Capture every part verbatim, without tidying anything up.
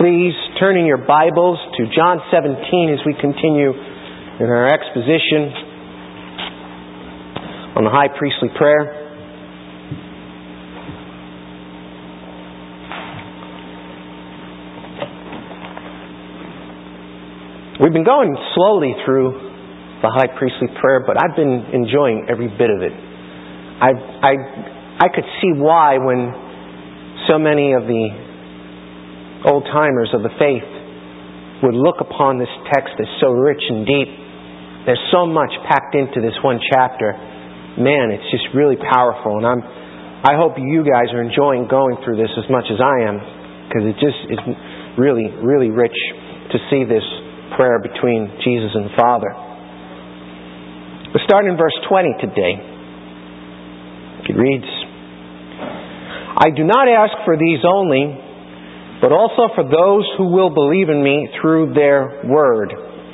please turn in your Bibles to John seventeen as we continue in our exposition on the high priestly prayer. We've been going slowly through the high priestly prayer, but I've been enjoying every bit of it. I I I could see why when so many of the old-timers of the faith would look upon this text as so rich and deep. There's so much packed into this one chapter. Man, it's just really powerful, and I'm I hope you guys are enjoying going through this as much as I am, because it just is really, really rich to see this prayer between Jesus and the Father. We're starting in verse twenty today. It reads, "I do not ask for these only, but also for those who will believe in me through their word,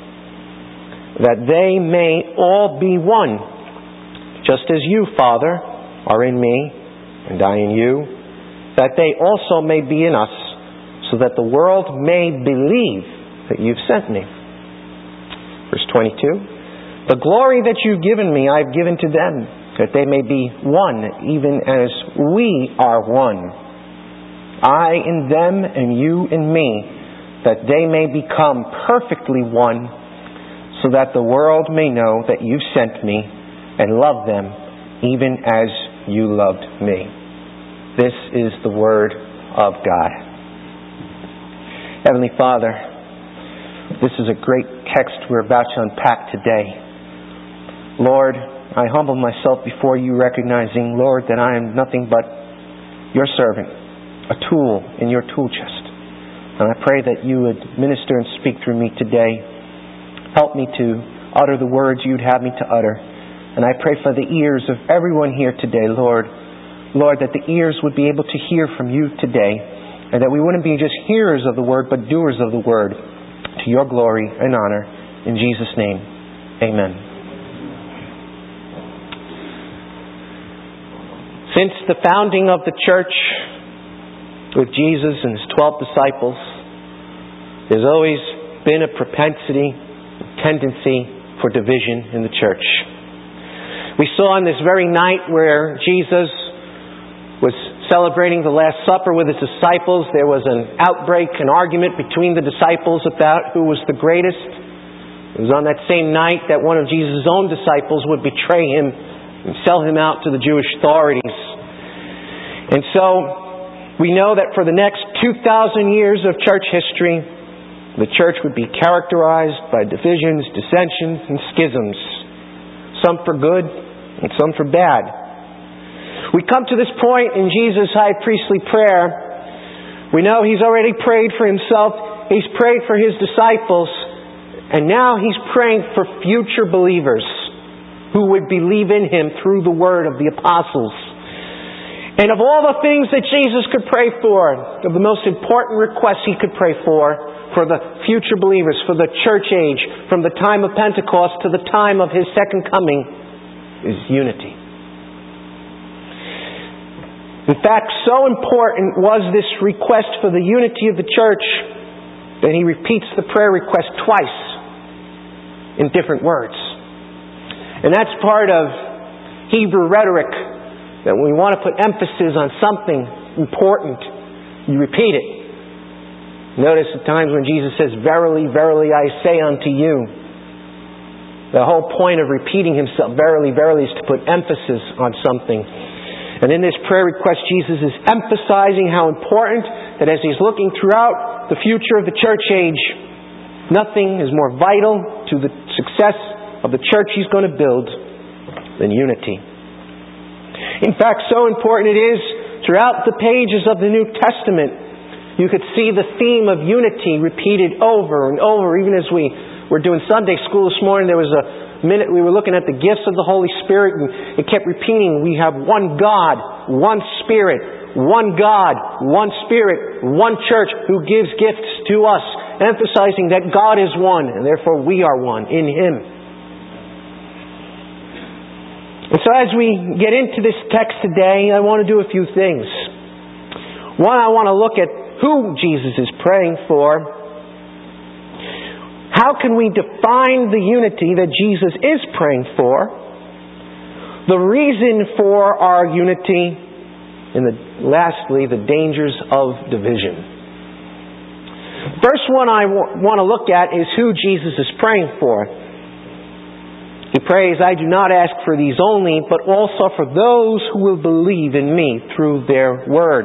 that they may all be one, just as you, Father, are in me, and I in you, that they also may be in us, so that the world may believe that you've sent me." Verse twenty-two, "The glory that you've given me, I've given to them, that they may be one, even as we are one. I in them and you in me, that they may become perfectly one, so that the world may know that you sent me and love them even as you loved me." This is the word of God. Heavenly Father, this is a great text we're about to unpack today. Lord, I humble myself before you, recognizing, Lord, that I am nothing but your servant, a tool in your tool chest. And I pray that you would minister and speak through me today. Help me to utter the words you'd have me to utter. And I pray for the ears of everyone here today, Lord. Lord, that the ears would be able to hear from you today, and that we wouldn't be just hearers of the word, but doers of the word, to your glory and honor. In Jesus' name, amen. Since the founding of the church with Jesus and his twelve disciples, there's always been a propensity, a tendency for division in the church. We saw on this very night where Jesus was celebrating the Last Supper with his disciples, there was an outbreak, an argument between the disciples about who was the greatest. It was on that same night that one of Jesus' own disciples would betray him and sell him out to the Jewish authorities. And so we know that for the next two thousand years of church history, the church would be characterized by divisions, dissensions, and schisms. Some for good and some for bad. We come to this point in Jesus' high priestly prayer. We know he's already prayed for himself. He's prayed for his disciples. And now he's praying for future believers who would believe in him through the word of the apostles. And of all the things that Jesus could pray for, of the most important requests he could pray for, for the future believers, for the church age, from the time of Pentecost to the time of his second coming, is unity. In fact, so important was this request for the unity of the church that he repeats the prayer request twice in different words. And that's part of Hebrew rhetoric, that when we want to put emphasis on something important, you repeat it. Notice at times when Jesus says, "Verily, verily, I say unto you." The whole point of repeating himself, "Verily, verily," is to put emphasis on something. And in this prayer request, Jesus is emphasizing how important that as he's looking throughout the future of the church age, nothing is more vital to the success of the church he's going to build than unity. In fact, so important it is, throughout the pages of the New Testament, you could see the theme of unity repeated over and over. Even as we were doing Sunday school this morning, there was a minute we were looking at the gifts of the Holy Spirit, and it kept repeating, we have one God, one Spirit, one God, one Spirit, one church who gives gifts to us, emphasizing that God is one, and therefore we are one in him. And so as we get into this text today, I want to do a few things. One, I want to look at who Jesus is praying for, how can we define the unity that Jesus is praying for, the reason for our unity, and the, lastly, the dangers of division. First one I w- want to look at is who Jesus is praying for. He prays, I do not ask for these only, but also for those who will believe in me through their word.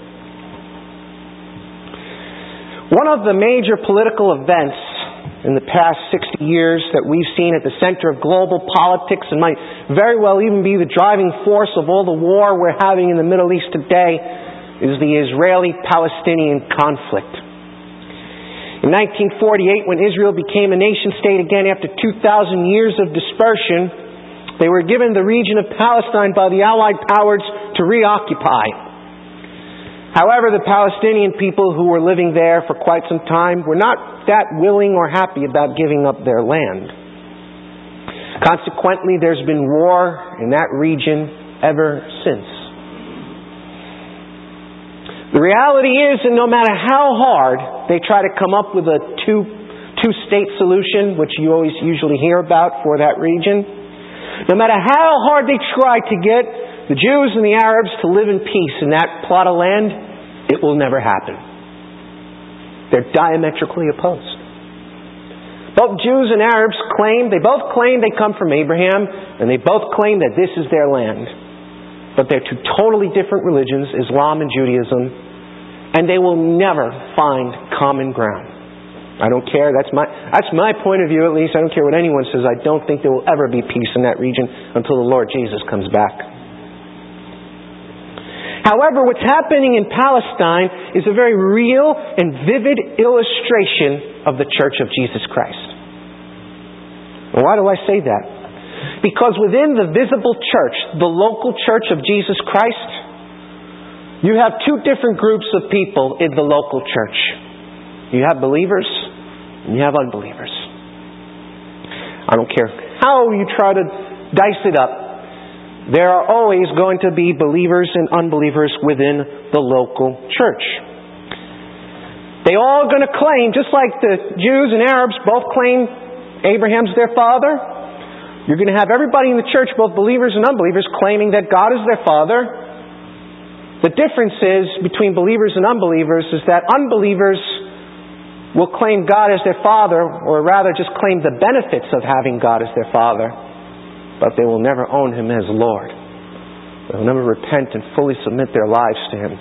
One of the major political events in the past sixty years that we've seen at the center of global politics and might very well even be the driving force of all the war we're having in the Middle East today is the Israeli-Palestinian conflict. In nineteen forty-eight, when Israel became a nation-state again after two thousand years of dispersion, they were given the region of Palestine by the Allied powers to reoccupy. However, the Palestinian people who were living there for quite some time were not that willing or happy about giving up their land. Consequently, there's been war in that region ever since. The reality is that no matter how hard they try to come up with a two, two-state solution, which you always usually hear about for that region, no matter how hard they try to get the Jews and the Arabs to live in peace in that plot of land, it will never happen. They're diametrically opposed. Both Jews and Arabs claim, they both claim they come from Abraham, and they both claim that this is their land. But they're two totally different religions, Islam and Judaism, and they will never find common ground. I don't care. That's my that's my point of view, at least. I don't care what anyone says. I don't think there will ever be peace in that region until the Lord Jesus comes back. However, what's happening in Palestine is a very real and vivid illustration of the Church of Jesus Christ. Well, why do I say that? Because within the visible church, the local church of Jesus Christ, you have two different groups of people in the local church. You have believers and you have unbelievers. I don't care how you try to dice it up. There are always going to be believers and unbelievers within the local church. They all are going to claim, just like the Jews and Arabs both claim Abraham's their father, you're going to have everybody in the church, both believers and unbelievers, claiming that God is their father. The difference is between believers and unbelievers is that unbelievers will claim God as their father, or rather just claim the benefits of having God as their father, but they will never own Him as Lord. They will never repent and fully submit their lives to Him.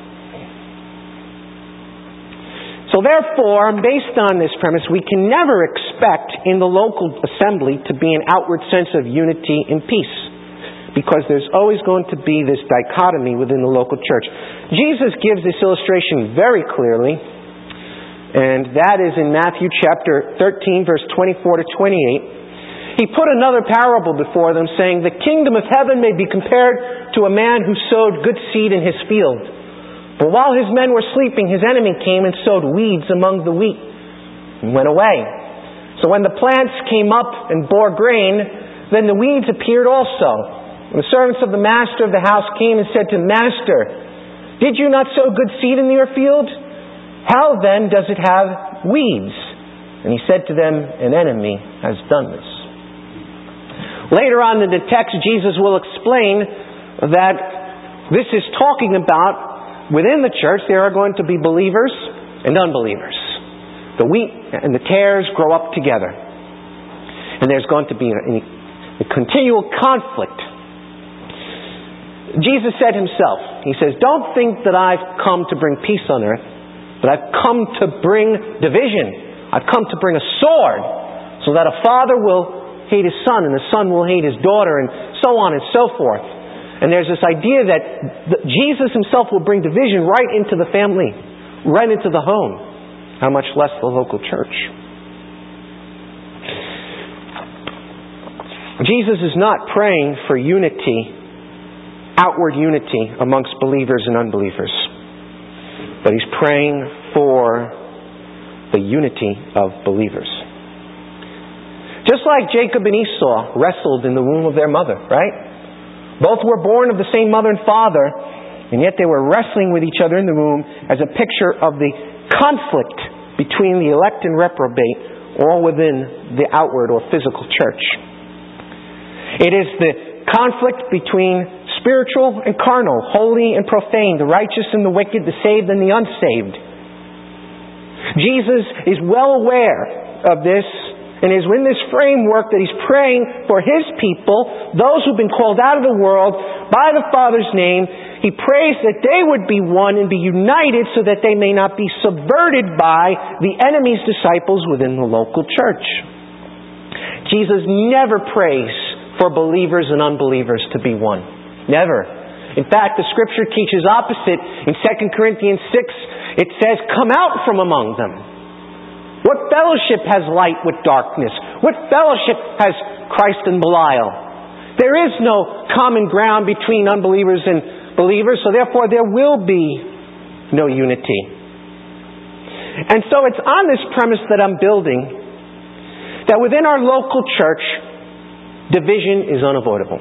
So therefore, based on this premise, we can never expect in the local assembly to be an outward sense of unity and peace, because there's always going to be this dichotomy within the local church. Jesus gives this illustration very clearly, and that is in Matthew chapter thirteen, verse twenty-four to twenty-eight. He put another parable before them, saying, the kingdom of heaven may be compared to a man who sowed good seed in his field. But while his men were sleeping, his enemy came and sowed weeds among the wheat and went away. So when the plants came up and bore grain, then the weeds appeared also. And the servants of the master of the house came and said to him, Master, did you not sow good seed in your field? How then does it have weeds? And he said to them, an enemy has done this. Later on in the text, Jesus will explain that this is talking about within the church there are going to be believers and unbelievers. The wheat and the tares grow up together. And there's going to be a, a continual conflict. Jesus said himself, he says, don't think that I've come to bring peace on earth, but I've come to bring division. I've come to bring a sword so that a father will hate his son, and the son will hate his daughter, and so on and so forth. And there's this idea that Jesus himself will bring division right into the family, right into the home. How much less the local church. Jesus is not praying for unity, outward unity amongst believers and unbelievers. But He's praying for the unity of believers. Just like Jacob and Esau wrestled in the womb of their mother, right? Both were born of the same mother and father, And yet they were wrestling with each other in the room as a picture of the conflict between the elect and reprobate, all within the outward or physical church. It is the conflict between spiritual and carnal, holy and profane, the righteous and the wicked, the saved and the unsaved. Jesus is well aware of this, and is in this framework that He's praying for His people, those who've been called out of the world by the Father's name. He prays that they would be one and be united so that they may not be subverted by the enemy's disciples within the local church. Jesus never prays for believers and unbelievers to be one. Never. In fact, the Scripture teaches opposite. In Second Corinthians six, it says, "Come out from among them." What fellowship has light with darkness? What fellowship has Christ and Belial? There is no common ground between unbelievers and believers, so therefore there will be no unity. And so it's on this premise that I'm building that within our local church, division is unavoidable.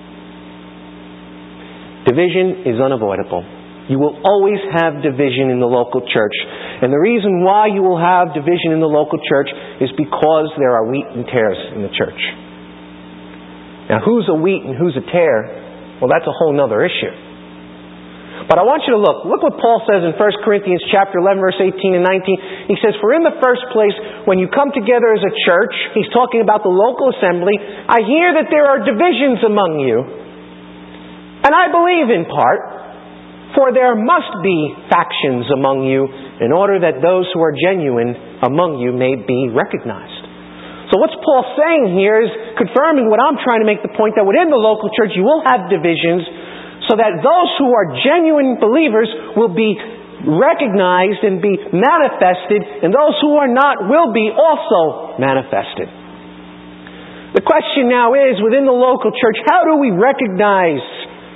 Division is unavoidable. You will always have division in the local church. And the reason why you will have division in the local church is because there are wheat and tares in the church. Now, who's a wheat and who's a tare? Well, that's a whole other issue. But I want you to look. Look what Paul says in First Corinthians chapter eleven, verse eighteen and nineteen. He says, "For in the first place, when you come together as a church," he's talking about the local assembly, "I hear that there are divisions among you. And I believe in part, for there must be factions among you, in order that those who are genuine among you may be recognized." So what's Paul saying here is confirming what I'm trying to make, the point that within the local church you will have divisions, so that those who are genuine believers will be recognized and be manifested, and those who are not will be also manifested. The question now is, within the local church, how do we recognize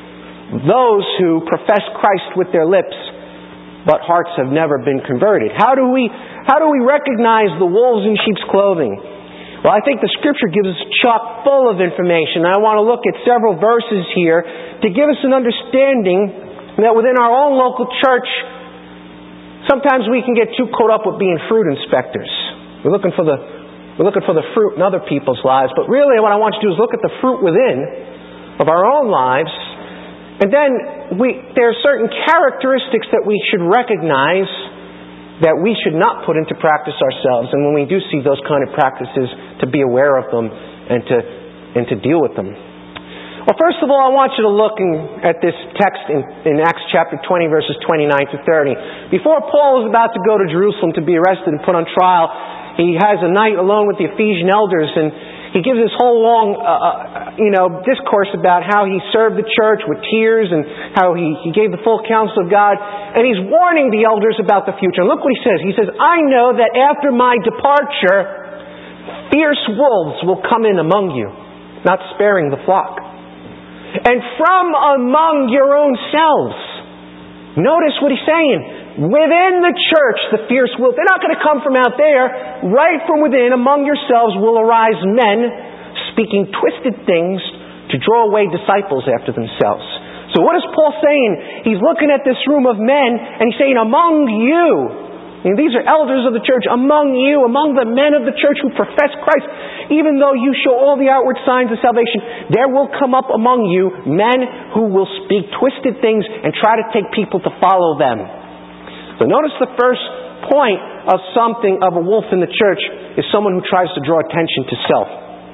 those who profess Christ with their lips, but hearts have never been converted? How do we how do we recognize the wolves in sheep's clothing? Well, I think the Scripture gives us chock full of information. I want to look at several verses here to give us an understanding that within our own local church, sometimes we can get too caught up with being fruit inspectors. We're looking for the we're looking for the fruit in other people's lives, but really what I want you to do is look at the fruit within of our own lives. And then we, there are certain characteristics that we should recognize that we should not put into practice ourselves. And when we do see those kind of practices, to be aware of them and to and to deal with them. Well, first of all, I want you to look in, at this text in, in Acts chapter twenty, verses twenty-nine to thirty. Before Paul was about to go to Jerusalem to be arrested and put on trial, he has a night alone with the Ephesian elders, and he gives this whole long, uh, you know, discourse about how he served the church with tears and how he, he gave the full counsel of God. And he's warning the elders about the future. And look what he says. He says, "I know that after my departure, fierce wolves will come in among you, not sparing the flock. And from among your own selves." Notice what he's saying. Within the church, the fierce wolves, they're not going to come from out there. Right from within, among yourselves, will arise men speaking twisted things to draw away disciples after themselves. So what is Paul saying? He's looking at this room of men, and he's saying, among you, and these are elders of the church, among you, among the men of the church who profess Christ, even though you show all the outward signs of salvation, there will come up among you men who will speak twisted things and try to take people to follow them. So notice the first point of something of a wolf in the church is someone who tries to draw attention to self.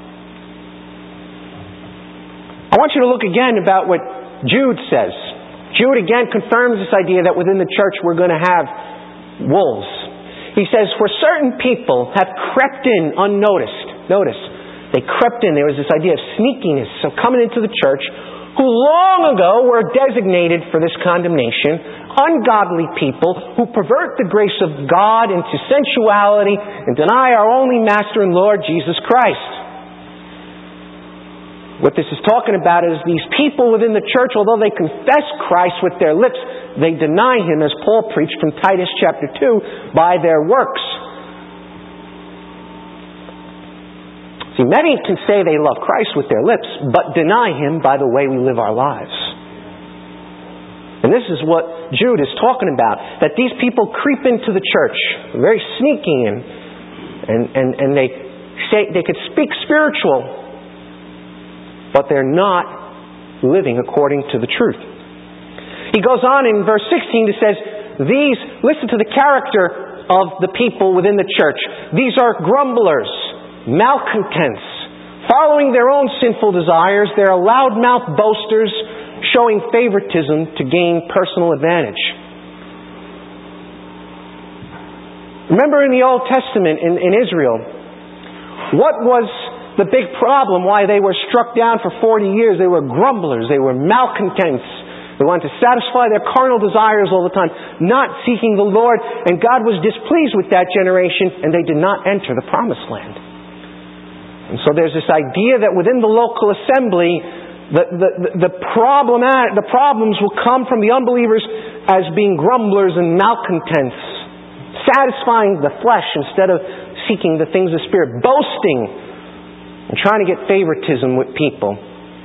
I want you to look again about what Jude says. Jude again confirms this idea that within the church we're going to have wolves. He says, "For certain people have crept in unnoticed." Notice, they crept in. There was this idea of sneakiness, so coming into the church, who long ago were designated for this condemnation, ungodly people who pervert the grace of God into sensuality and deny our only Master and Lord, Jesus Christ. What this is talking about is these people within the church, although they confess Christ with their lips, they deny Him, as Paul preached from Titus chapter two, by their works. See, many can say they love Christ with their lips, but deny Him by the way we live our lives. And this is what Jude is talking about, that these people creep into the church, very sneaky, and and, and, and they say they could speak spiritual, but they're not living according to the truth. He goes on in verse sixteen to says, these, listen to the character of the people within the church. These are grumblers, malcontents, following their own sinful desires. They're loud-mouthed boasters, showing favoritism to gain personal advantage. Remember in the Old Testament in, in Israel, what was the big problem why they were struck down for forty years? They were grumblers. They were malcontents. They wanted to satisfy their carnal desires all the time, not seeking the Lord. And God was displeased with that generation, and they did not enter the promised land. And so there's this idea that within the local assembly, the, the, the, problem, the problems will come from the unbelievers as being grumblers and malcontents, satisfying the flesh instead of seeking the things of the Spirit, boasting and trying to get favoritism with people.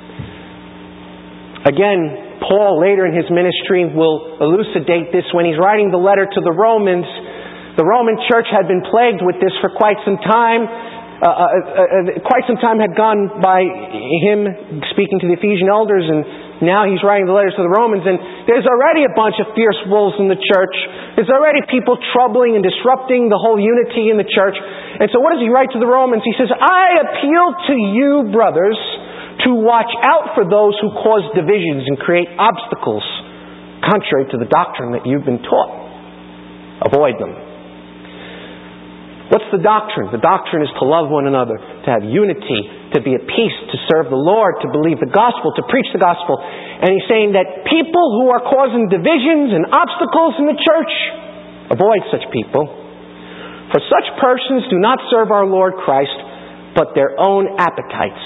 Again, Paul later in his ministry will elucidate this when he's writing the letter to the Romans. The Roman church had been plagued with this for quite some time. Uh, uh, uh, quite some time had gone by him speaking to the Ephesian elders, and now he's writing the letters to the Romans, and there's already a bunch of fierce wolves in the church. There's already people troubling and disrupting the whole unity in the church. And so what does he write to the Romans? He says, I appeal to you, brothers, to watch out for those who cause divisions and create obstacles contrary to the doctrine that you've been taught. Avoid them. What's the doctrine? The doctrine is to love one another, to have unity, to be at peace, to serve the Lord, to believe the gospel, to preach the gospel. And he's saying that people who are causing divisions and obstacles in the church, avoid such people. For such persons do not serve our Lord Christ, but their own appetites.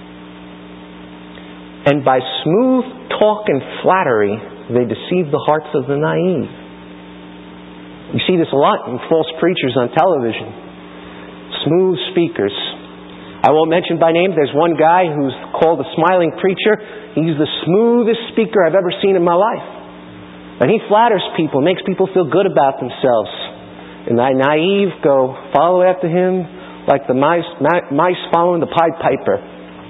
And by smooth talk and flattery, they deceive the hearts of the naive. You see this a lot in false preachers on television. Smooth speakers. I won't mention by name. There's one guy who's called a smiling preacher. He's the smoothest speaker I've ever seen in my life. And he flatters people, makes people feel good about themselves. And the naive go follow after him like the mice, mice following the Pied Piper.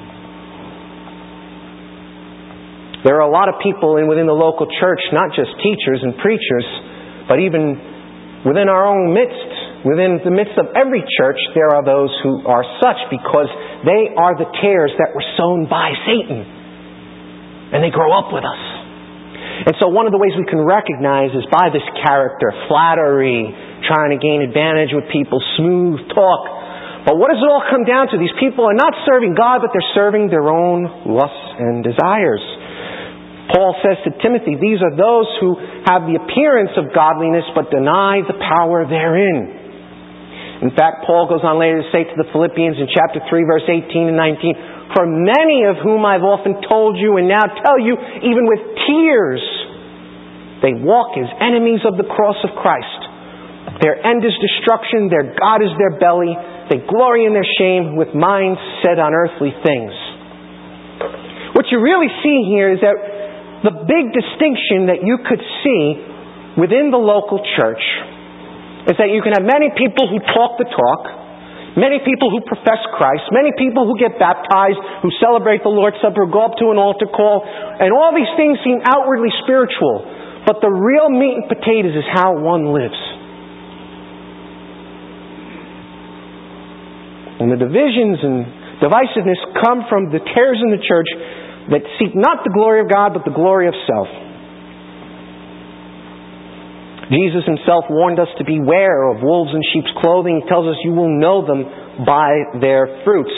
There are a lot of people in within the local church, not just teachers and preachers, but even within our own midst, within the midst of every church, there are those who are such because they are the tares that were sown by Satan. And they grow up with us. And so one of the ways we can recognize is by this character, flattery, trying to gain advantage with people, smooth talk. But what does it all come down to? These people are not serving God, but they're serving their own lusts and desires. Paul says to Timothy, these are those who have the appearance of godliness but deny the power therein. In fact, Paul goes on later to say to the Philippians in chapter three, verse eighteen and nineteen, for many of whom I've often told you and now tell you, even with tears, they walk as enemies of the cross of Christ. Their end is destruction, their God is their belly, they glory in their shame with minds set on earthly things. What you really see here is that the big distinction that you could see within the local church is that you can have many people who talk the talk, many people who profess Christ, many people who get baptized, who celebrate the Lord's Supper, go up to an altar call, and all these things seem outwardly spiritual, but the real meat and potatoes is how one lives. And the divisions and divisiveness come from the tares in the church that seek not the glory of God, but the glory of self. Jesus himself warned us to beware of wolves in sheep's clothing. He tells us you will know them by their fruits.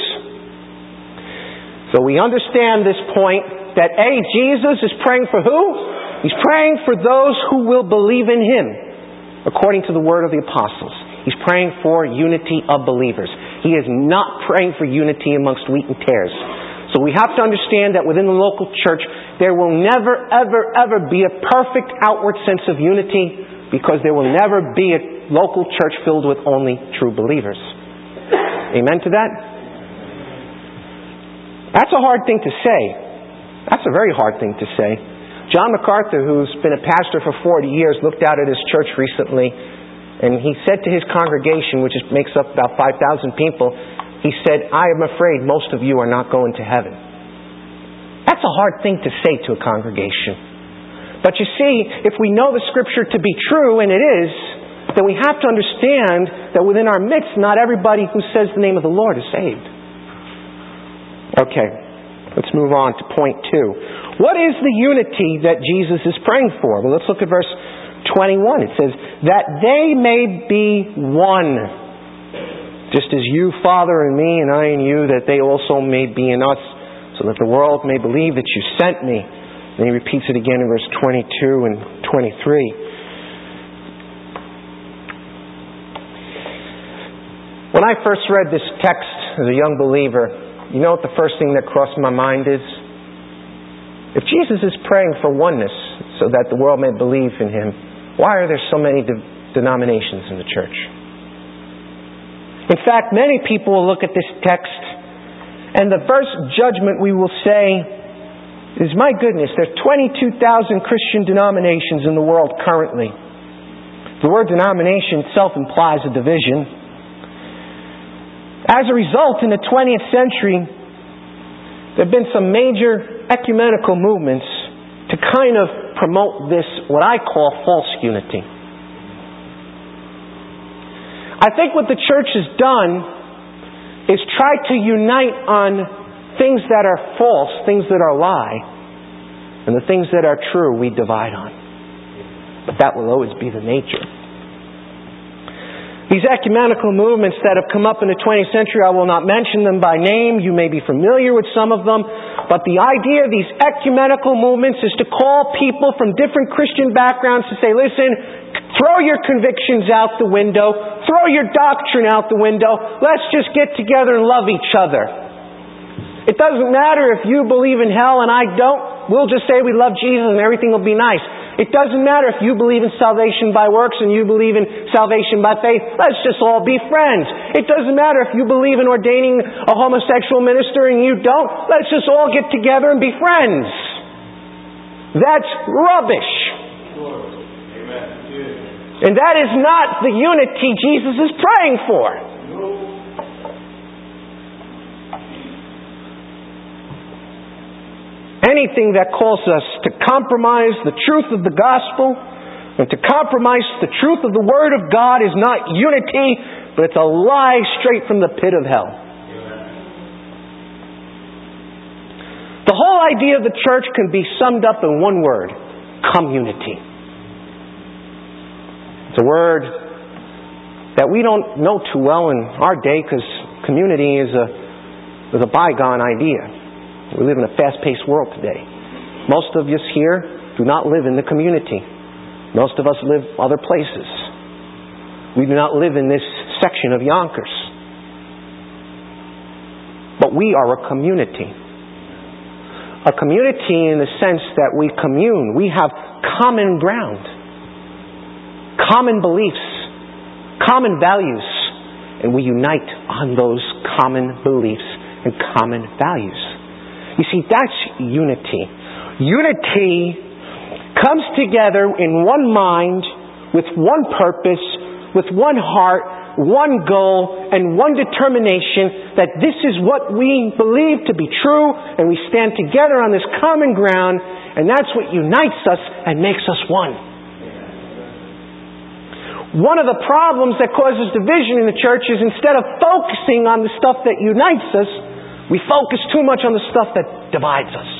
So we understand this point that A, Jesus is praying for who? He's praying for those who will believe in Him, according to the word of the apostles. He's praying for unity of believers. He is not praying for unity amongst wheat and tares. So we have to understand that within the local church, there will never, ever, ever be a perfect outward sense of unity because there will never be a local church filled with only true believers. Amen to that? That's a hard thing to say. That's a very hard thing to say. John MacArthur, who's been a pastor for forty years, looked out at his church recently, and he said to his congregation, which is, makes up about five thousand people, he said, I am afraid most of you are not going to heaven. That's a hard thing to say to a congregation. But you see, if we know the Scripture to be true, and it is, then we have to understand that within our midst, not everybody who says the name of the Lord is saved. Okay, let's move on to point two. What is the unity that Jesus is praying for? Well, let's look at verse twenty-one. It says, that they may be one, just as you, Father, in me, and I in you, that they also may be in us, so that the world may believe that you sent me. Then he repeats it again in verse twenty-two and twenty-three. When I first read this text as a young believer, you know what the first thing that crossed my mind is? If Jesus is praying for oneness so that the world may believe in Him, why are there so many de- denominations in the church? In fact, many people will look at this text and the first judgment we will say is, my goodness, there are twenty-two thousand Christian denominations in the world currently. The word denomination itself implies a division. As a result, in the twentieth century, there have been some major ecumenical movements to kind of promote this, what I call false unity. I think what the church has done is try to unite on things that are false, things that are lie, and the things that are true we divide on. But that will always be the nature. These ecumenical movements that have come up in the twentieth century, I will not mention them by name. You may be familiar with some of them. But the idea of these ecumenical movements is to call people from different Christian backgrounds to say, listen, throw your convictions out the window. Throw your doctrine out the window. Let's just get together and love each other. It doesn't matter if you believe in hell and I don't. We'll just say we love Jesus and everything will be nice. It doesn't matter if you believe in salvation by works and you believe in salvation by faith. Let's just all be friends. It doesn't matter if you believe in ordaining a homosexual minister and you don't. Let's just all get together and be friends. That's rubbish. And that is not the unity Jesus is praying for. Anything that calls us to compromise the truth of the gospel and to compromise the truth of the Word of God is not unity, but it's a lie straight from the pit of hell. The whole idea of the church can be summed up in one word: community. It's a word that we don't know too well in our day because community is a, is a bygone idea. We live in a fast-paced world today. Most of us here do not live in the community. Most of us live other places. We do not live in this section of Yonkers. But we are a community. A community in the sense that we commune. We have common ground. Common beliefs. Common values. And we unite on those common beliefs and common values. You see, that's unity. Unity comes together in one mind, with one purpose, with one heart, one goal, and one determination that this is what we believe to be true, and we stand together on this common ground, and that's what unites us and makes us one. One of the problems that causes division in the church is instead of focusing on the stuff that unites us, we focus too much on the stuff that divides us.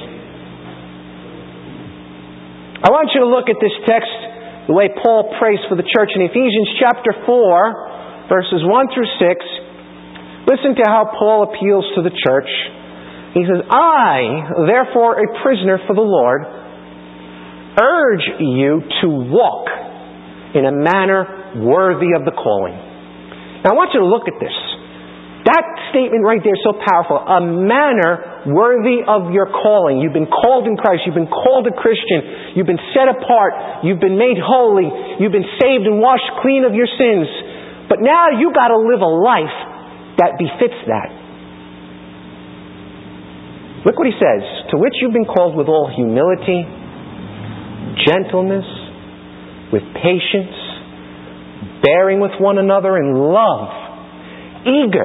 I want you to look at this text, the way Paul prays for the church in Ephesians chapter four, verses one through six. Listen to how Paul appeals to the church. He says, I, therefore a prisoner for the Lord, urge you to walk in a manner worthy of the calling. Now I want you to look at this. That statement right there is so powerful. A manner worthy of your calling. You've been called in Christ. You've been called a Christian. You've been set apart. You've been made holy. You've been saved and washed clean of your sins. But now you got to live a life that befits that. Look what he says. To which you've been called with all humility gentleness, with patience, bearing with one another in love, eager,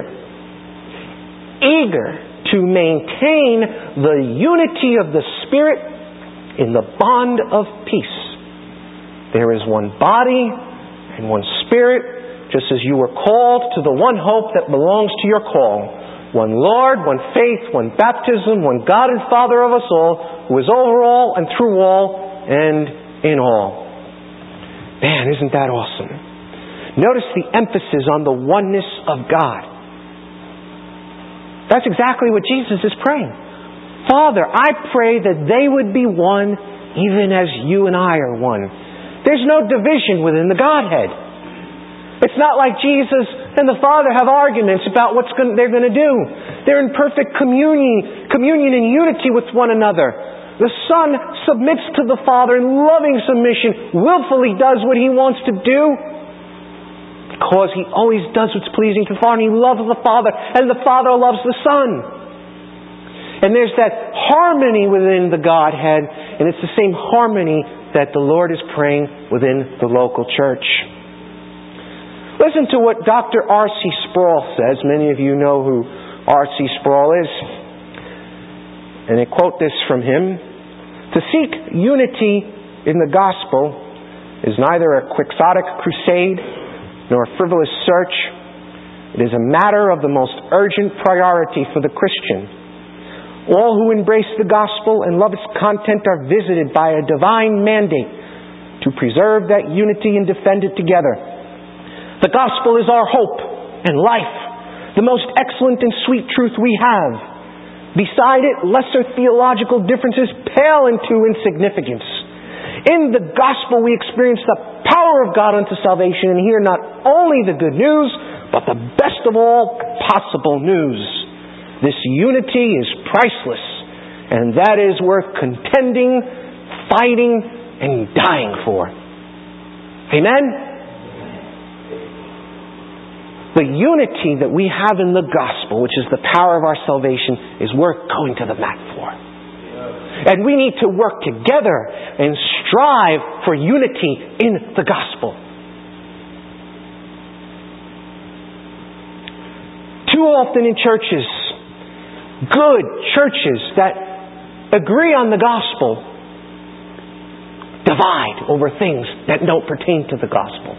eager to maintain the unity of the Spirit in the bond of peace. There is one body and one Spirit, just as you were called to the one hope that belongs to your call. One Lord, one faith, one baptism, one God and Father of us all, who is over all and through all and in all. Man, isn't that awesome? Notice the emphasis on the oneness of God. That's exactly what Jesus is praying. Father, I pray that they would be one even as you and I are one. There's no division within the Godhead. It's not like Jesus and the Father have arguments about what they're going to do. They're in perfect communion, communion and unity with one another. The Son submits to the Father in loving submission, willfully does what He wants to do, because He always does what's pleasing to the Father, and He loves the Father, and the Father loves the Son. And there's that harmony within the Godhead, and it's the same harmony that the Lord is praying within the local church. Listen to what Doctor R C Sproul says. Many of you know who R C Sproul is. And I quote this from him. To seek unity in the gospel is neither a quixotic crusade nor a frivolous search. It is a matter of the most urgent priority for the Christian. All who embrace the gospel and love its content are visited by a divine mandate to preserve that unity and defend it together. The gospel is our hope and life, the most excellent and sweet truth we have. Beside it, lesser theological differences pale into insignificance. In the gospel we experience the power of God unto salvation and hear not only the good news, but the best of all possible news. This unity is priceless, and that is worth contending, fighting, and dying for. Amen? The unity that we have in the gospel, which is the power of our salvation, is worth going to the mat for. And we need to work together and strive for unity in the gospel. Too often in churches, good churches that agree on the gospel divide over things that don't pertain to the gospel.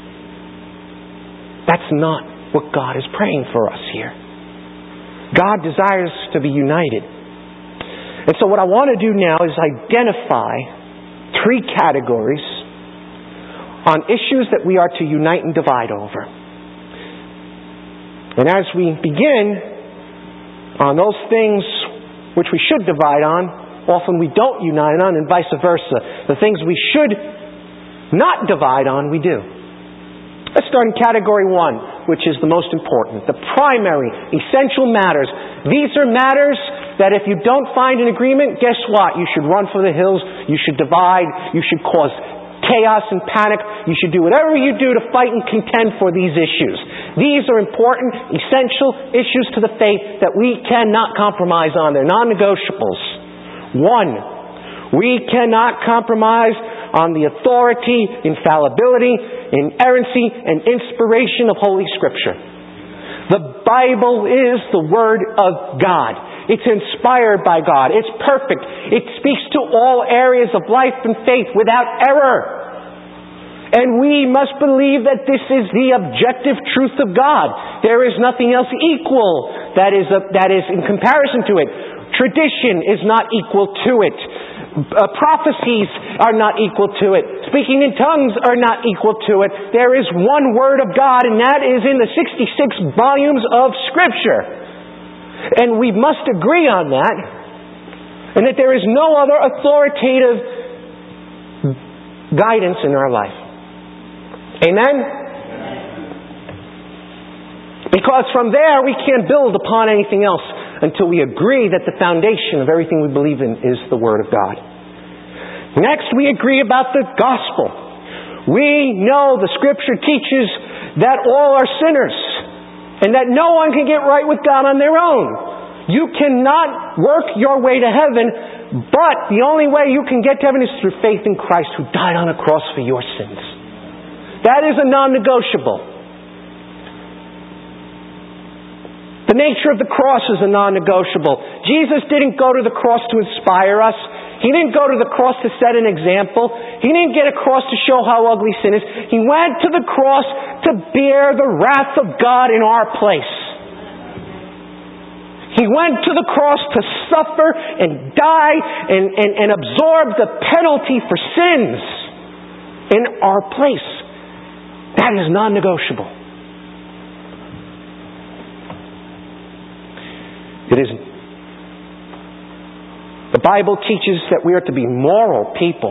That's not what God is praying for us here. God desires to be united. And so what I want to do now is identify three categories on issues that we are to unite and divide over. And as we begin on those things which we should divide on, often we don't unite on, and vice versa. The things we should not divide on, we do. Let's start in category one, which is the most important. The primary, essential matters. These are matters that if you don't find an agreement, guess what? You should run for the hills. You should divide. You should cause chaos and panic. You should do whatever you do to fight and contend for these issues. These are important, essential issues to the faith that we cannot compromise on. They're non-negotiables. One, we cannot compromise on the authority, infallibility, inerrancy, and inspiration of Holy Scripture. The Bible is the Word of God. It's inspired by God. It's perfect. It speaks to all areas of life and faith without error. And we must believe that this is the objective truth of God. There is nothing else equal that is, a, that is in comparison to it. Tradition is not equal to it. Uh, prophecies are not equal to it. Speaking in tongues are not equal to it. There is one Word of God, and that is in the sixty-six volumes of Scripture. And we must agree on that, and that there is no other authoritative guidance in our life. Amen? Because from there we can't build upon anything else until we agree that the foundation of everything we believe in is the Word of God. Next, we agree about the gospel. We know the Scripture teaches that all are sinners and that no one can get right with God on their own. You cannot work your way to heaven But the only way you can get to heaven is through faith in Christ who died on a cross for your sins. That is a non-negotiable. The nature of the cross is a non-negotiable. Jesus didn't go to the cross to inspire us. He didn't go to the cross to set an example. He didn't get across to show how ugly sin is. He went to the cross to bear the wrath of God in our place. He went to the cross to suffer and die and, and, and absorb the penalty for sins in our place. That is non-negotiable. It isn't. The Bible teaches that we are to be moral people.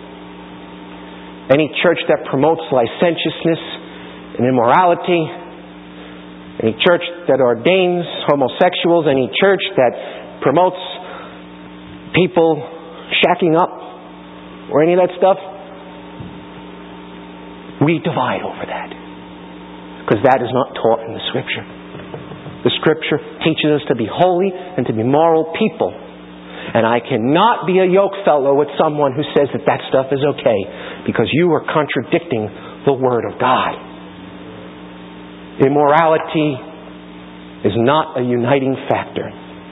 Any church that promotes licentiousness and immorality, any church that ordains homosexuals, any church that promotes people shacking up, or any of that stuff, we divide over that. Because that is not taught in the Scripture. The Scripture teaches us to be holy and to be moral people. And I cannot be a yoke fellow with someone who says that that stuff is okay, because you are contradicting the Word of God. Immorality is not a uniting factor.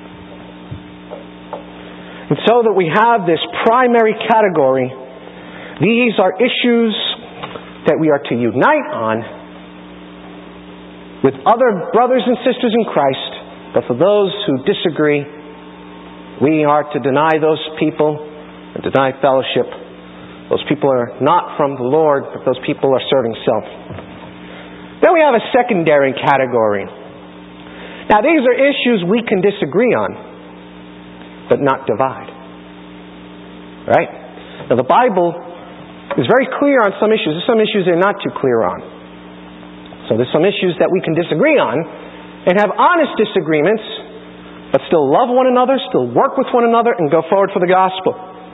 And so that we have this primary category, these are issues that we are to unite on with other brothers and sisters in Christ, but for those who disagree, we are to deny those people and deny fellowship. Those people are not from the Lord, but those people are serving self. Then we have a secondary category. Now these are issues we can disagree on, but not divide. Right? Now the Bible is very clear on some issues. There's some issues they're not too clear on. So there's some issues that we can disagree on and have honest disagreements, but still love one another, still work with one another, and go forward for the gospel.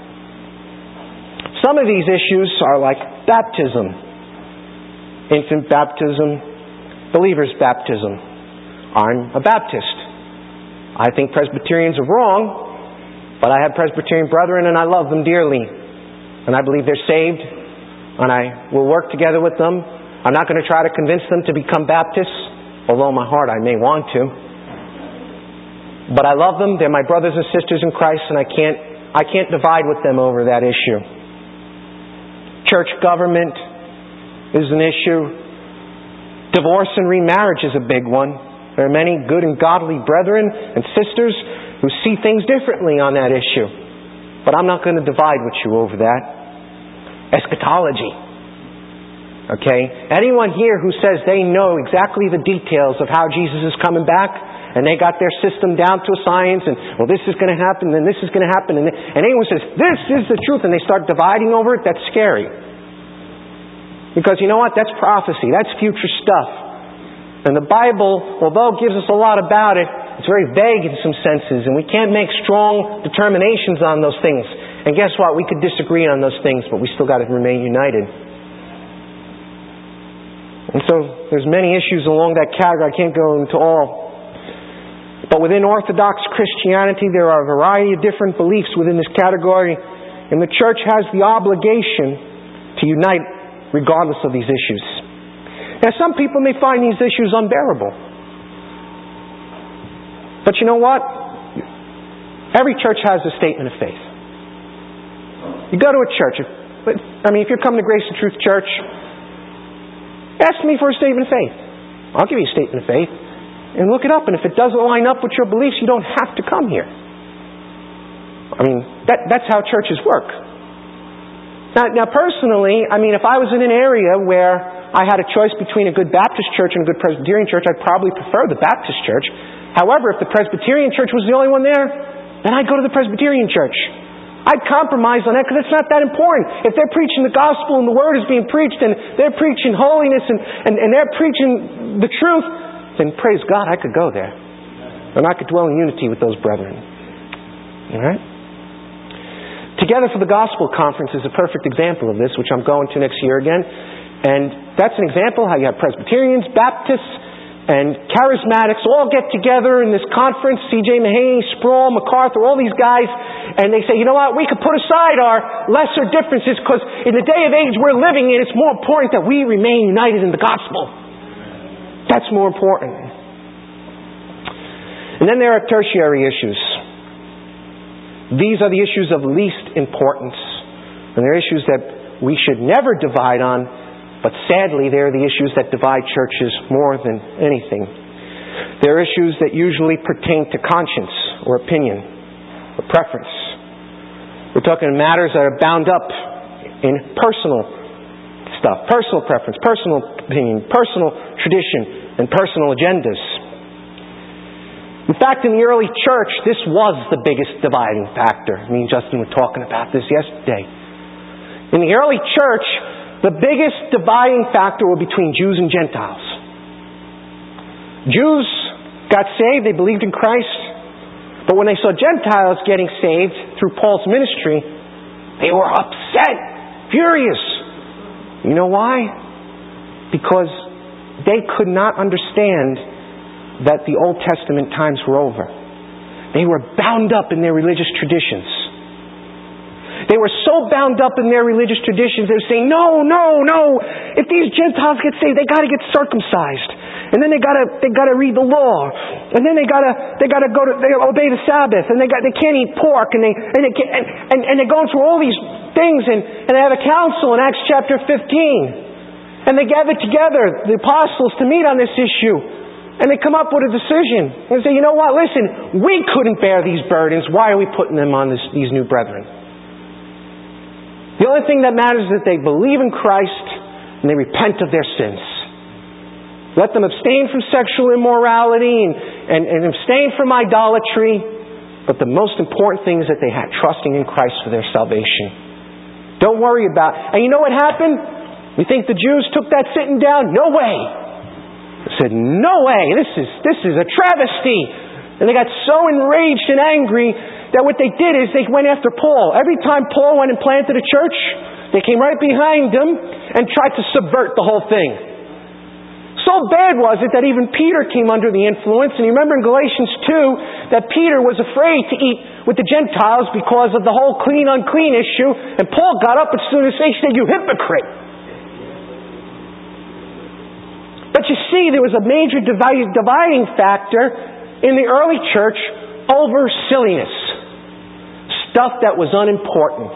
Some of these issues are like baptism, infant baptism, believer's baptism. I'm a Baptist. I think Presbyterians are wrong, but I have Presbyterian brethren and I love them dearly. And I believe they're saved, and I will work together with them. I'm not going to try to convince them to become Baptists, although in my heart I may want to. But I love them. They're my brothers and sisters in Christ, and I can't, I can't divide with them over that issue. Church government is an issue. Divorce and remarriage is a big one. There are many good and godly brethren and sisters who see things differently on that issue. But I'm not going to divide with you over that. Eschatology. Okay? Anyone here who says they know exactly the details of how Jesus is coming back, and they got their system down to a science, and, well, this is going to happen, and this is going to happen, and, and anyone says, this is the truth, and they start dividing over it, that's scary. Because you know what? That's prophecy. That's future stuff. And the Bible, although it gives us a lot about it, it's very vague in some senses, and we can't make strong determinations on those things. And guess what? We could disagree on those things, but we still got to remain united. And so there's many issues along that category. I can't go into all. But within Orthodox Christianity, there are a variety of different beliefs within this category. And the church has the obligation to unite regardless of these issues. Now, some people may find these issues unbearable. But you know what? Every church has a statement of faith. You go to a church. I mean, if you're coming to Grace and Truth Church, ask me for a statement of faith. I'll give you a statement of faith. And look it up. And if it doesn't line up with your beliefs, you don't have to come here. I mean, that, that's how churches work. Now, now, personally, I mean, if I was in an area where I had a choice between a good Baptist church and a good Presbyterian church, I'd probably prefer the Baptist church. However, if the Presbyterian church was the only one there, then I'd go to the Presbyterian church. I'd compromise on that because it's not that important. If they're preaching the gospel and the word is being preached and they're preaching holiness and, and, and they're preaching the truth, then praise God, I could go there. And I could dwell in unity with those brethren. All right? Together for the Gospel Conference is a perfect example of this, which I'm going to next year again. And that's an example how you have Presbyterians, Baptists, and charismatics all get together in this conference, C J Mahaney, Sproul, MacArthur, all these guys, and they say, you know what, we could put aside our lesser differences because in the day of age we're living in, it's more important that we remain united in the gospel. That's more important. And then there are tertiary issues. These are the issues of least importance. And they're issues that we should never divide on, but sadly they're the issues that divide churches more than anything. They're issues that usually pertain to conscience or opinion or preference. We're talking matters that are bound up in personal stuff, personal preference, personal opinion, personal tradition, and personal agendas. In fact, in the early church, this was the biggest dividing factor. Me and Justin were talking about this yesterday. In the early church, the biggest dividing factor was between Jews and Gentiles. Jews got saved, they believed in Christ, but when they saw Gentiles getting saved through Paul's ministry, they were upset, furious. You know why? Because they could not understand that the Old Testament times were over. They were bound up in their religious traditions. They were so bound up in their religious traditions, they were saying, no, no, no. If these Gentiles get saved, they got to get circumcised. And then they got to they got to read the law. And then they got to they got to go to they obey the Sabbath. And they got they can't eat pork. And they and they can't, and, and, and they're going through all these things. And, and they have a council in Acts chapter fifteen. And they gather together, the apostles, to meet on this issue. And they come up with a decision. And say, you know what, listen, we couldn't bear these burdens. Why are we putting them on this, these new brethren? The only thing that matters is that they believe in Christ and they repent of their sins. Let them abstain from sexual immorality and, and, and abstain from idolatry. But the most important thing is that they had trusting in Christ for their salvation. Don't worry about it. And you know what happened? You think the Jews took that sitting down? No way. They said, no way, this is this is a travesty. And they got so enraged and angry that what they did is they went after Paul. Every time Paul went and planted a church, they came right behind him and tried to subvert the whole thing. So bad was it that even Peter came under the influence. And you remember in Galatians two that Peter was afraid to eat with the Gentiles because of the whole clean unclean issue. And Paul got up as soon as they said, you hypocrite. But you see, there was a major dividing factor in the early church over silliness. Stuff that was unimportant.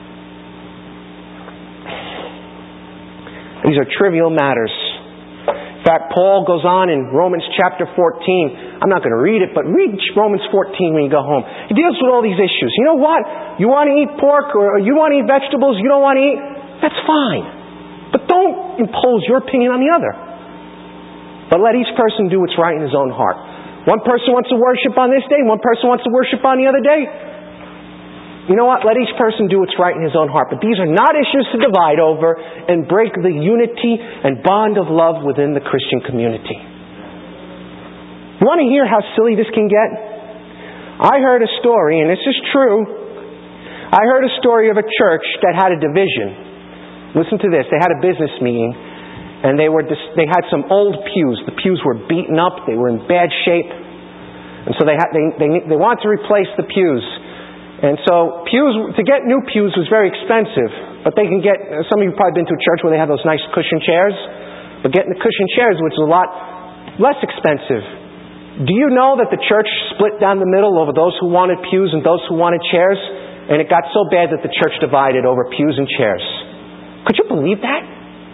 These are trivial matters. In fact, Paul goes on in Romans chapter fourteen. I'm not going to read it, but read Romans fourteen when you go home. He deals with all these issues. You know what? You want to eat pork or you want to eat vegetables you don't want to eat? That's fine. But don't impose your opinion on the other. But let each person do what's right in his own heart. One person wants to worship on this day, one person wants to worship on the other day. You know what? Let each person do what's right in his own heart. But these are not issues to divide over and break the unity and bond of love within the Christian community. You want to hear how silly this can get? I heard a story, and this is true. I heard a story of a church that had a division. Listen to this. They had a business meeting. And they were they had some old pews. The pews were beaten up. They were in bad shape. And so they had they they, they wanted to replace the pews. And so pews to get new pews was very expensive. But they can get, some of you have probably been to a church where they have those nice cushion chairs. But getting the cushion chairs, which is a lot less expensive. Do you know that the church split down the middle over those who wanted pews and those who wanted chairs? And it got so bad that the church divided over pews and chairs. Could you believe that?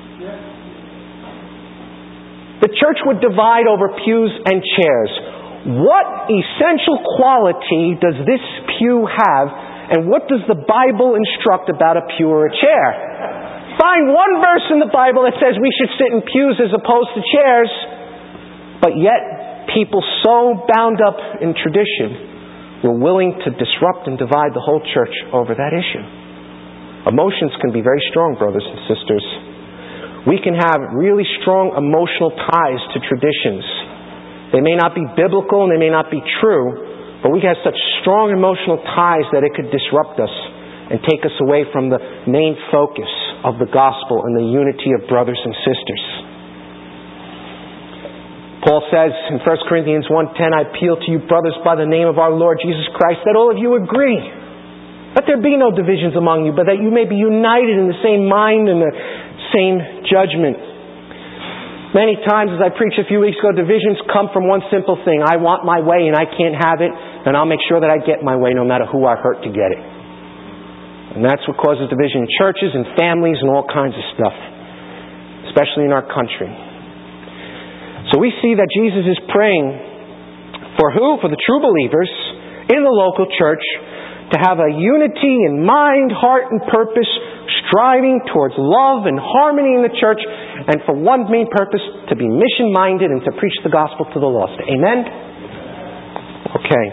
The church would divide over pews and chairs. What essential quality does this pew have, and what does the Bible instruct about a pew or a chair? Find one verse in the Bible that says we should sit in pews as opposed to chairs, but yet people so bound up in tradition were willing to disrupt and divide the whole church over that issue. Emotions can be very strong, brothers and sisters. We can have really strong emotional ties to traditions. They may not be biblical and they may not be true, but we have such strong emotional ties that it could disrupt us and take us away from the main focus of the gospel and the unity of brothers and sisters. Paul says in First Corinthians one ten, I appeal to you, brothers, by the name of our Lord Jesus Christ, that all of you agree. Let there be no divisions among you, but that you may be united in the same mind and the same judgment. Many times, as I preached a few weeks ago, divisions come from one simple thing. I want my way and I can't have it, and I'll make sure that I get my way no matter who I hurt to get it. And that's what causes division in churches and families and all kinds of stuff, especially in our country. So we see that Jesus is praying for who? For the true believers in the local church to have a unity in mind, heart, and purpose, striving towards love and harmony in the church, and for one main purpose, to be mission-minded and to preach the gospel to the lost. Amen? Okay.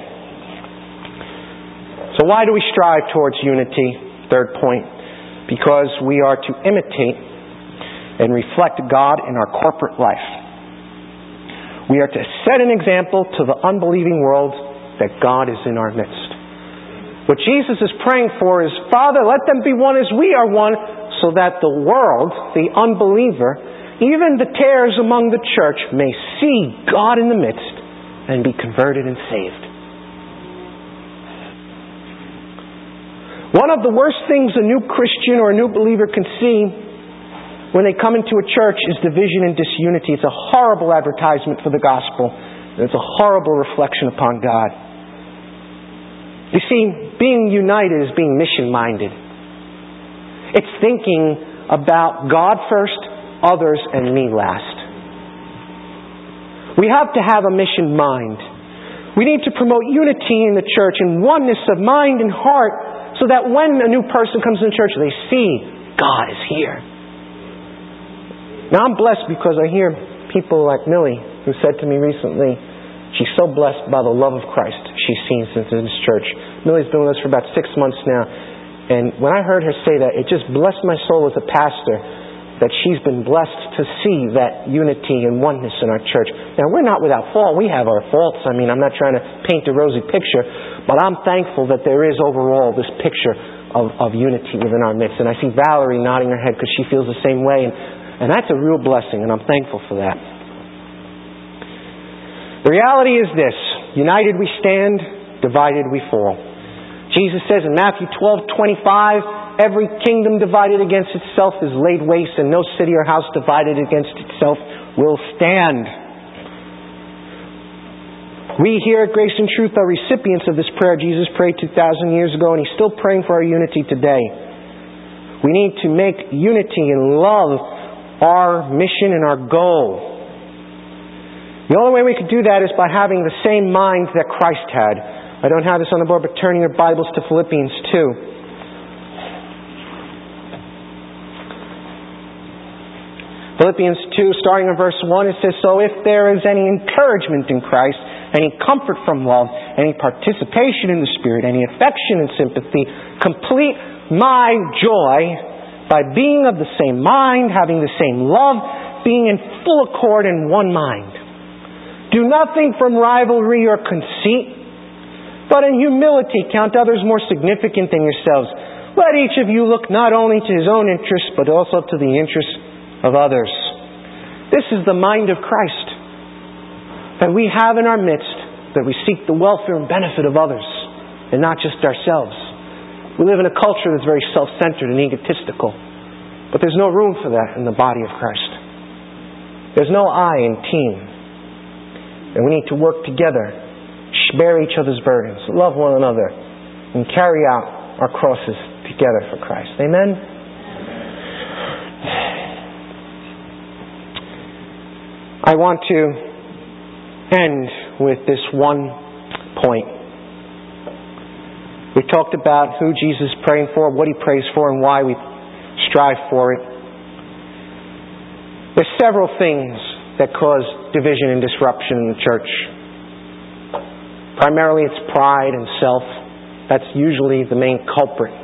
So why do we strive towards unity? Third point. Because we are to imitate and reflect God in our corporate life. We are to set an example to the unbelieving world that God is in our midst. What Jesus is praying for is, Father, let them be one as we are one, so that the world, the unbeliever, even the tares among the church, may see God in the midst and be converted and saved. One of the worst things a new Christian or a new believer can see when they come into a church is division and disunity. It's a horrible advertisement for the gospel. And it's a horrible reflection upon God. You see, being united is being mission-minded. It's thinking about God first, others, and me last. We have to have a mission mind. We need to promote unity in the church and oneness of mind and heart, so that when a new person comes into church, they see God is here. Now I'm blessed because I hear people like Millie, who said to me recently, she's so blessed by the love of Christ she's seen since in this church. Millie's been with us for about six months now, and when I heard her say that, it just blessed my soul as a pastor that she's been blessed to see that unity and oneness in our church. Now we're not without fault. We have our faults. I mean, I'm not trying to paint a rosy picture, but I'm thankful that there is overall this picture of, of unity within our midst. And I see Valerie nodding her head because she feels the same way. And, And that's a real blessing, and I'm thankful for that. The reality is this: united we stand, divided we fall. Jesus says in Matthew twelve twenty-five, every kingdom divided against itself is laid waste, and no city or house divided against itself will stand. We here at Grace and Truth are recipients of this prayer Jesus prayed two thousand years ago, and He's still praying for our unity today. We need to make unity and love our mission and our goal. The only way we could do that is by having the same mind that Christ had. I don't have this on the board, but turning your Bibles to Philippians two. Philippians two, starting in verse one, it says, So if there is any encouragement in Christ, any comfort from love, any participation in the Spirit, any affection and sympathy, complete my joy by being of the same mind, having the same love, being in full accord in one mind. Do nothing from rivalry or conceit, but in humility count others more significant than yourselves. Let each of you look not only to his own interests, but also to the interests of others. This is the mind of Christ that we have in our midst, that we seek the welfare and benefit of others, and not just ourselves. We live in a culture that's very self-centered and egotistical. But there's no room for that in the body of Christ. There's no I in team. And we need to work together, bear each other's burdens, love one another, and carry out our crosses together for Christ. Amen? I want to end with this one point. We talked about who Jesus is praying for, what He prays for, and why we strive for it. There's several things that cause division and disruption in the church. Primarily it's pride and self. That's usually the main culprit.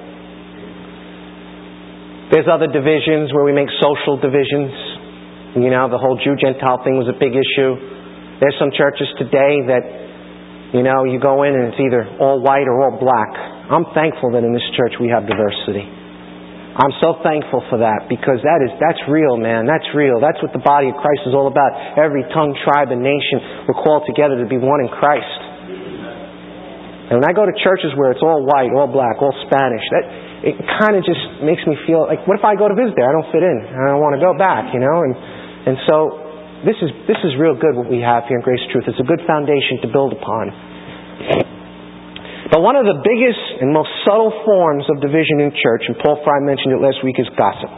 There's other divisions where we make social divisions. You know, the whole Jew-Gentile thing was a big issue. There's some churches today that, you know, you go in and it's either all white or all black. I'm thankful that in this church we have diversity. I'm so thankful for that, because that is, that's real, man. That's real. That's what the body of Christ is all about. Every tongue, tribe, and nation, we're called together to be one in Christ. And when I go to churches where it's all white, all black, all Spanish, that it kind of just makes me feel like, what if I go to visit there? I don't fit in. I don't want to go back, you know? And and so this is this is real good what we have here in Grace and Truth. It's a good foundation to build upon. But one of the biggest and most subtle forms of division in church, and Paul Fry mentioned it last week, is gossip.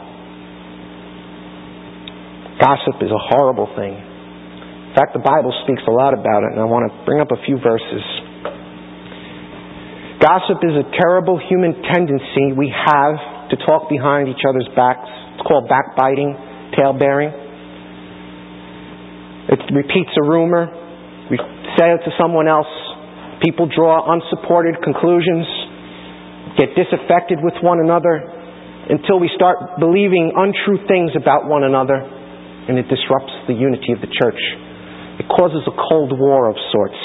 Gossip is a horrible thing. In fact, the Bible speaks a lot about it, and I want to bring up a few verses. Gossip is a terrible human tendency we have to talk behind each other's backs. It's called backbiting, tale-bearing. It repeats a rumor. We say it to someone else. People draw unsupported conclusions, get disaffected with one another until we start believing untrue things about one another, and it disrupts the unity of the church. It causes a cold war of sorts.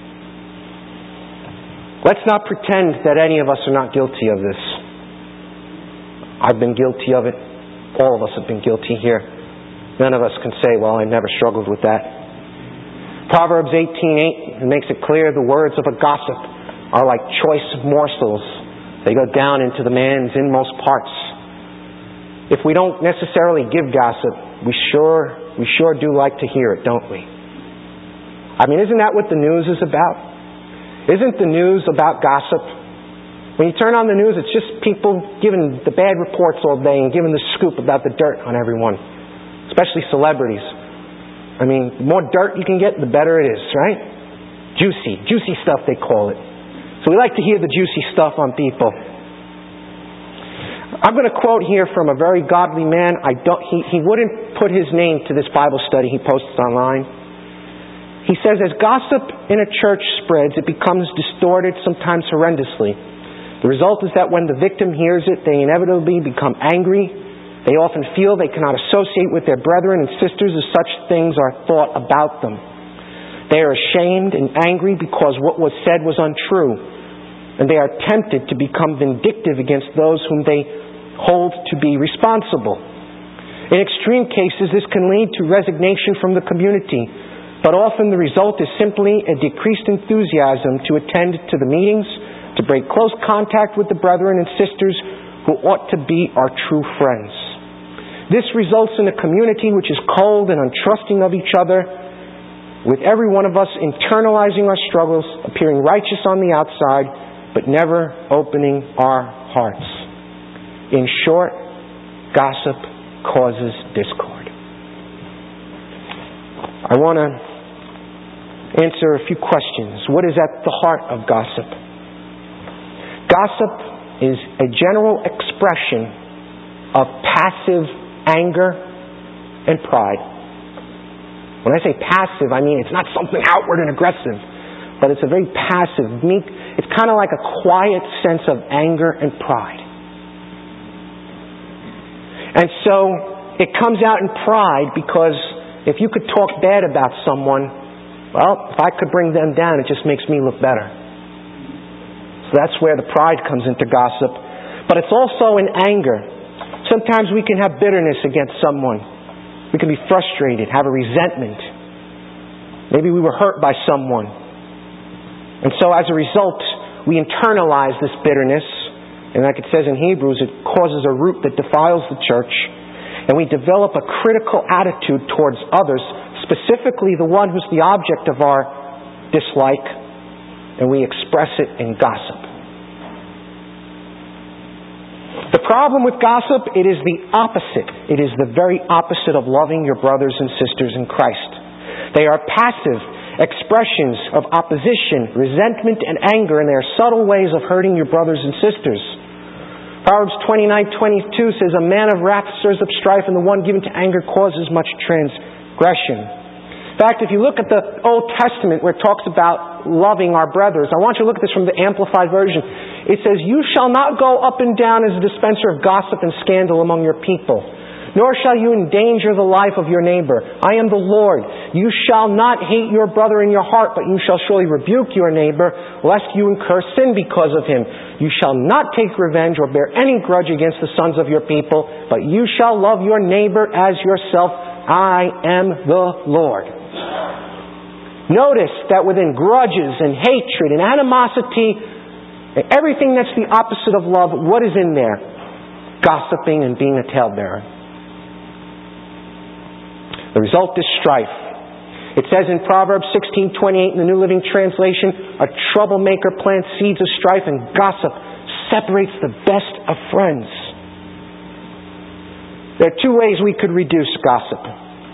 Let's not pretend that any of us are not guilty of this. I've been guilty of it. All of us have been guilty here. None of us can say, well, I never struggled with that. Proverbs eighteen eight makes it clear the words of a gossip are like choice morsels. They go down into the man's inmost parts. If we don't necessarily give gossip, we sure we sure do like to hear it, don't we? I mean, isn't that what the news is about? Isn't the news about gossip? When you turn on the news, it's just people giving the bad reports all day and giving the scoop about the dirt on everyone, especially celebrities. I mean, the more dirt you can get, the better it is, right? Juicy. Juicy stuff, they call it. So we like to hear the juicy stuff on people. I'm going to quote here from a very godly man. I don't. He, he wouldn't put his name to this Bible study he posts online. He says, as gossip in a church spreads, it becomes distorted, sometimes horrendously. The result is that when the victim hears it, they inevitably become angry. They often feel they cannot associate with their brethren and sisters as such things are thought about them. They are ashamed and angry because what was said was untrue, and they are tempted to become vindictive against those whom they hold to be responsible. In extreme cases, this can lead to resignation from the community, but often the result is simply a decreased enthusiasm to attend to the meetings, to break close contact with the brethren and sisters who ought to be our true friends. This results in a community which is cold and untrusting of each other, with every one of us internalizing our struggles, appearing righteous on the outside, but never opening our hearts. In short, gossip causes discord. I want to answer a few questions. What is at the heart of gossip? Gossip is a general expression of passive anger and pride. When I say passive, I mean it's not something outward and aggressive, but it's a very passive, meek, it's kind of like a quiet sense of anger and pride. And so it comes out in pride because if you could talk bad about someone, well, if I could bring them down, it just makes me look better. So that's where the pride comes into gossip. But it's also in anger. Sometimes we can have bitterness against someone. We can be frustrated, have a resentment. Maybe we were hurt by someone. And so as a result, we internalize this bitterness. And like it says in Hebrews, it causes a root that defiles the church. And we develop a critical attitude towards others, specifically the one who's the object of our dislike. And we express it in gossip. The problem with gossip, it is the opposite. It is the very opposite of loving your brothers and sisters in Christ. They are passive expressions of opposition, resentment, and anger, and they are subtle ways of hurting your brothers and sisters. Proverbs twenty-nine twenty-two says, a man of wrath stirs up strife, and the one given to anger causes much transgression. In fact, if you look at the Old Testament where it talks about loving our brothers, I want you to look at this from the Amplified Version. It says, you shall not go up and down as a dispenser of gossip and scandal among your people, nor shall you endanger the life of your neighbor. I am the Lord. You shall not hate your brother in your heart, but you shall surely rebuke your neighbor, lest you incur sin because of him. You shall not take revenge or bear any grudge against the sons of your people, but you shall love your neighbor as yourself. I am the Lord. Notice that within grudges and hatred and animosity, and everything that's the opposite of love, what is in there? Gossiping and being a talebearer. The result is strife. It says in Proverbs sixteen twenty-eight in the New Living Translation, a troublemaker plants seeds of strife, and gossip separates the best of friends. There are two ways we could reduce gossip.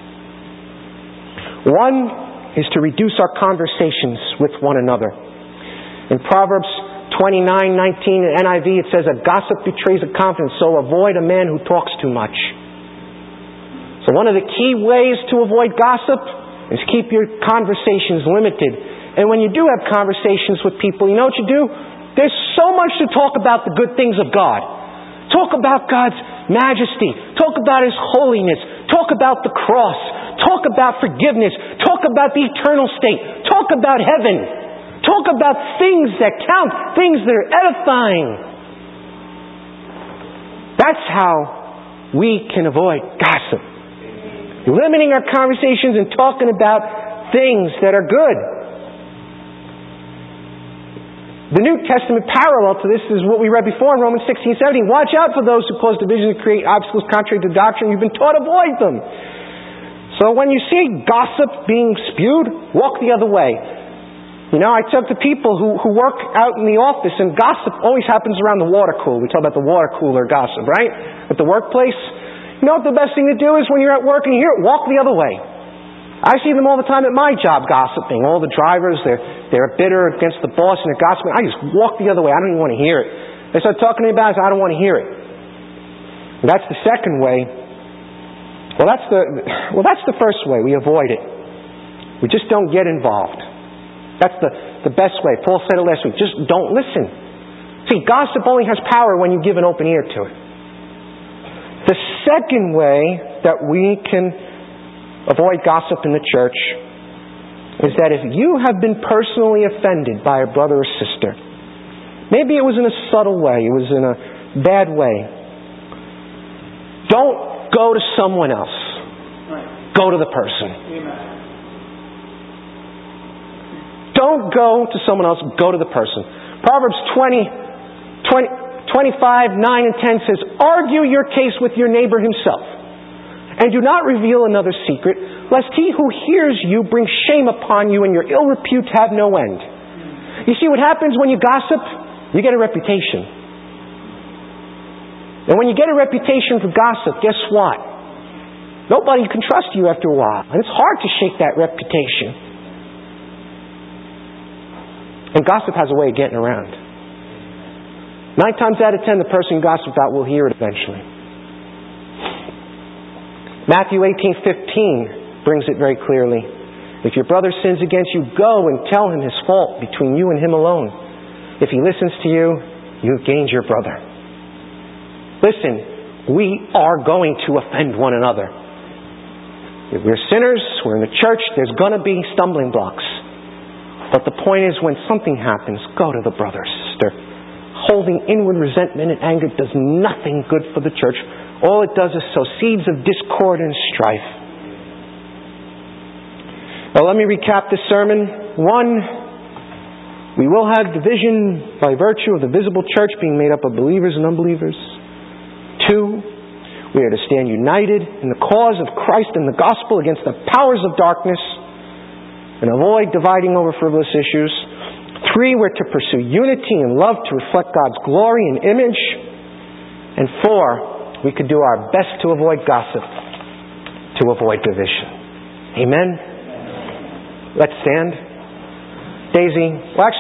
One is to reduce our conversations with one another. In Proverbs twenty-nine nineteen in N I V, it says, a gossip betrays a confidence, so avoid a man who talks too much. So one of the key ways to avoid gossip is keep your conversations limited. And when you do have conversations with people, you know what you do? There's so much to talk about the good things of God. Talk about God's majesty. Talk about His holiness. Talk about the cross. Talk about forgiveness. Talk about the eternal state. Talk about heaven. Talk about things that count, things that are edifying. That's how we can avoid gossip. Limiting our conversations and talking about things that are good. The New Testament parallel to this is what we read before in Romans sixteen seventeen. Watch out for those who cause division and create obstacles contrary to doctrine. You've been taught to avoid them. So when you see gossip being spewed, walk the other way. You know, I talk to people who, who work out in the office, and gossip always happens around the water cooler. We talk about the water cooler gossip, right? At the workplace. You know what the best thing to do is when you're at work and you hear it, walk the other way. I see them all the time at my job gossiping. All the drivers, they're, they're bitter against the boss and they're gossiping. I just walk the other way. I don't even want to hear it. They start talking to me about it, I don't want to hear it. And that's the second way. Well, that's the, well, that's the first way. We avoid it. We just don't get involved. That's the, the best way. Paul said it last week. Just don't listen. See, gossip only has power when you give an open ear to it. The second way that we can avoid gossip in the church is that if you have been personally offended by a brother or sister, maybe it was in a subtle way, it was in a bad way, don't go to someone else. Go to the person. Don't go to someone else, go to the person. Proverbs twenty, twenty, twenty-five, nine and ten says, argue your case with your neighbor himself, and do not reveal another's secret, lest he who hears you bring shame upon you and your ill repute have no end. You see what happens when you gossip? You get a reputation. And when you get a reputation for gossip, guess what? Nobody can trust you after a while. And it's hard to shake that reputation. And gossip has a way of getting around. Nine times out of ten, the person gossiped about will hear it eventually. Matthew eighteen fifteen brings it very clearly. If your brother sins against you, go and tell him his fault between you and him alone. If he listens to you, you've gained your brother. Listen, we are going to offend one another. If we're sinners, we're in the church, there's going to be stumbling blocks. But the point is, when something happens, go to the brother or sister. Holding inward resentment and anger does nothing good for the church. All it does is sow seeds of discord and strife. Now let me recap this sermon. One, we will have division by virtue of the visible church being made up of believers and unbelievers. Two, we are to stand united in the cause of Christ and the gospel against the powers of darkness and avoid dividing over frivolous issues. Three, we're to pursue unity and love to reflect God's glory and image. And four, we could do our best to avoid gossip, to avoid division. Amen? Let's stand. Daisy, well, actually,